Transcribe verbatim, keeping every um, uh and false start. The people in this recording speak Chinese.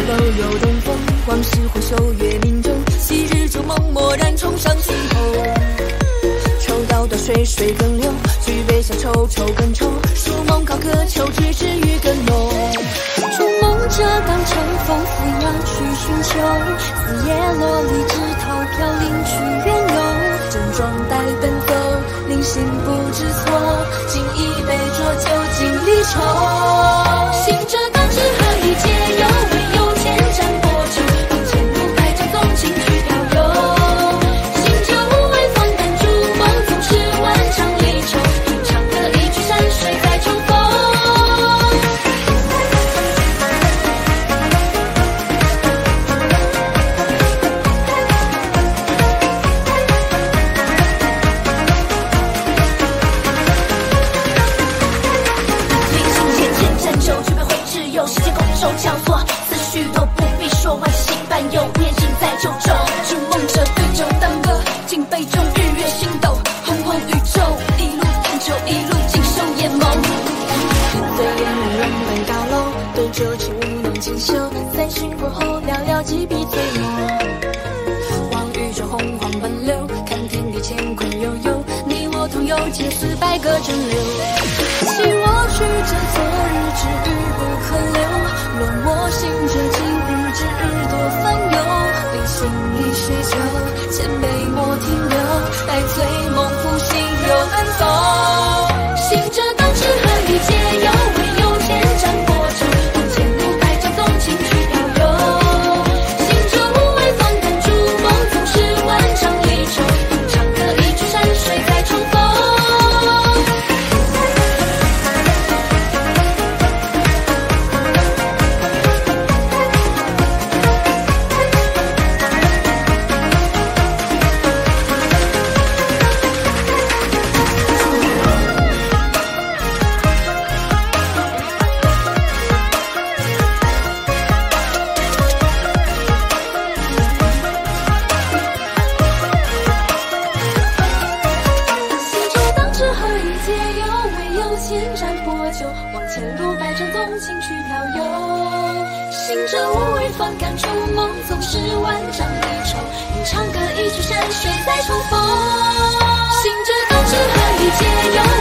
楼有东风，往事回首月明中，昔日旧梦蓦然重上心头。抽刀断水水更流，举杯消愁愁更愁，数梦高歌秋枝枝雨更浓。筑梦者当乘风飞扬去寻求，四叶落离枝头飘零去远游。整装待奔走，临行不知错，敬一杯浊酒尽离愁。行者当知何以解忧，唯有千山波折，往前路百丈纵情去飘游。行者无畏放胆筑梦，纵使万丈离愁，唱歌一曲山水再重逢。时间拱手交错，思绪都不必说，万行伴游，无言尽在九州。筑梦者对酒当歌，敬杯中日月星斗，轰轰宇宙，一路探究，一路尽收眼眸。对眼无人奔高楼，对酒情无能尽休，三巡过后寥寥几笔醉墨。望宇宙洪荒奔流，看天地乾坤悠悠，你我同游皆似百舸争流。昔我曲折昨日之语不可留，论我行者今日之日多烦忧。临行一杯酒，千杯莫停留，待醉梦复醒又奔走。行者当知何以解忧，唯有千山波折，往前路百丈纵情去飘游。行者无畏放胆筑梦，纵使万丈离愁，唱歌一曲山水再重逢。千山波酒，往前路百丈纵情去飘游。行者无畏放胆筑梦，纵使万丈离愁，吟唱歌一曲山水再重逢。行者当知何以解忧，